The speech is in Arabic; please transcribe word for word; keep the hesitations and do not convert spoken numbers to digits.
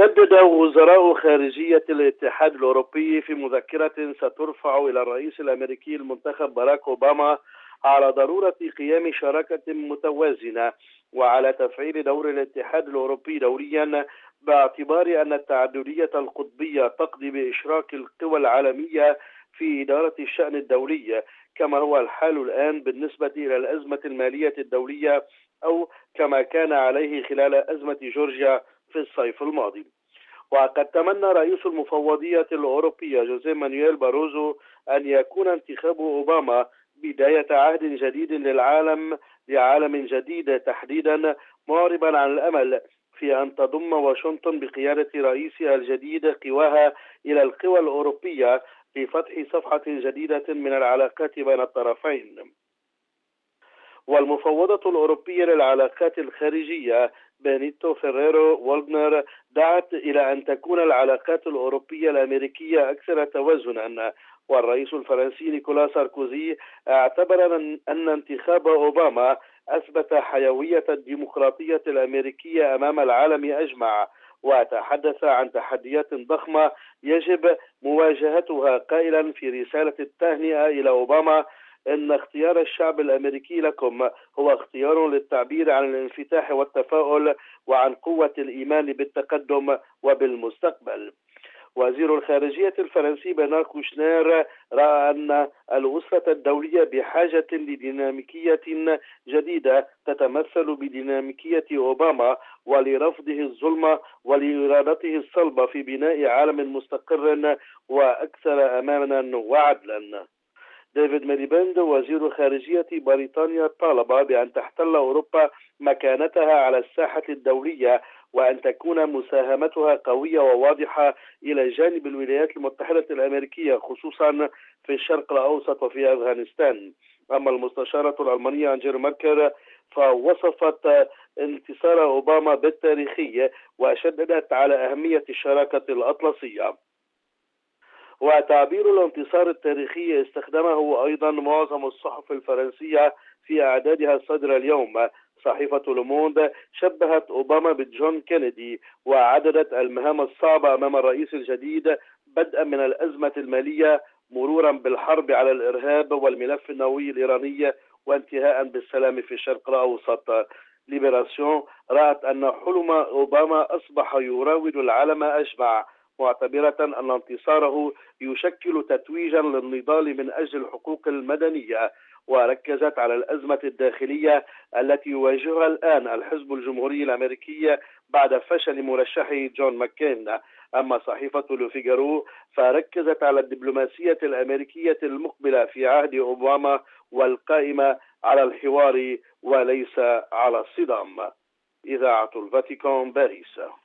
شدد وزراء خارجية الاتحاد الأوروبي في مذكرة سترفع إلى الرئيس الأمريكي المنتخب باراك أوباما على ضرورة قيام شراكة متوازنة وعلى تفعيل دور الاتحاد الأوروبي دوريا، باعتبار أن التعددية القطبية تقضي بإشراك القوى العالمية في إدارة الشأن الدولي، كما هو الحال الآن بالنسبة إلى الأزمة المالية الدولية، أو كما كان عليه خلال أزمة جورجيا في الصيف الماضي. وقد تمنى رئيس المفوضية الأوروبية جوزيه مانويل باروزو أن يكون انتخاب أوباما بداية عهد جديد للعالم لعالم جديد، تحديدا معربا عن الأمل في أن تضم واشنطن بقيادة رئيسها الجديد قواها إلى القوى الأوروبية لفتح صفحة جديدة من العلاقات بين الطرفين. والمفوضة الأوروبية للعلاقات الخارجية بينيتو فيريرو والدنر دعت إلى أن تكون العلاقات الأوروبية الأمريكية أكثر توازنا، والرئيس الفرنسي نيكولا ساركوزي اعتبر أن انتخاب أوباما أثبت حيوية الديمقراطية الأمريكية أمام العالم أجمع، وتحدث عن تحديات ضخمة يجب مواجهتها، قائلا في رسالة التهنئة إلى أوباما إن اختيار الشعب الأمريكي لكم هو اختيار للتعبير عن الانفتاح والتفاؤل وعن قوة الإيمان بالتقدم وبالمستقبل. وزير الخارجية الفرنسي برنار كوشنير رأى أن الأسرة الدولية بحاجة لديناميكية جديدة تتمثل بديناميكية أوباما، ولرفضه الظلم ولإرادته الصلبة في بناء عالم مستقر وأكثر أمانا وعدلا. ديفيد ميليباند وزير خارجية بريطانيا طالب بأن تحتل أوروبا مكانتها على الساحة الدولية، وأن تكون مساهمتها قوية وواضحة إلى جانب الولايات المتحدة الأمريكية، خصوصا في الشرق الأوسط وفي أفغانستان. أما المستشارة الألمانية أنجيلا ميركل فوصفت انتصار أوباما بالتاريخي، وشددت على أهمية الشراكة الأطلسية. وتعبير الانتصار التاريخي استخدمه أيضا معظم الصحف الفرنسية في أعدادها الصادرة اليوم. صحيفة لوموند شبهت أوباما بجون كينيدي، وعددت المهام الصعبة أمام الرئيس الجديد، بدءا من الأزمة المالية مرورا بالحرب على الإرهاب والملف النووي الإيراني، وانتهاء بالسلام في الشرق الأوسط. ليبراسيون رأت أن حلم أوباما أصبح يراود العالم أجمع، معتبرة أن انتصاره يشكل تتويجا للنضال من أجل الحقوق المدنية، وركزت على الأزمة الداخلية التي يواجهها الآن الحزب الجمهوري الأمريكي بعد فشل مرشحه جون ماكين. أما صحيفة لوفيغارو فركزت على الدبلوماسية الأمريكية المقبلة في عهد أوباما والقائمة على الحوار وليس على الصدام. إذاعة الفاتيكان، باريس.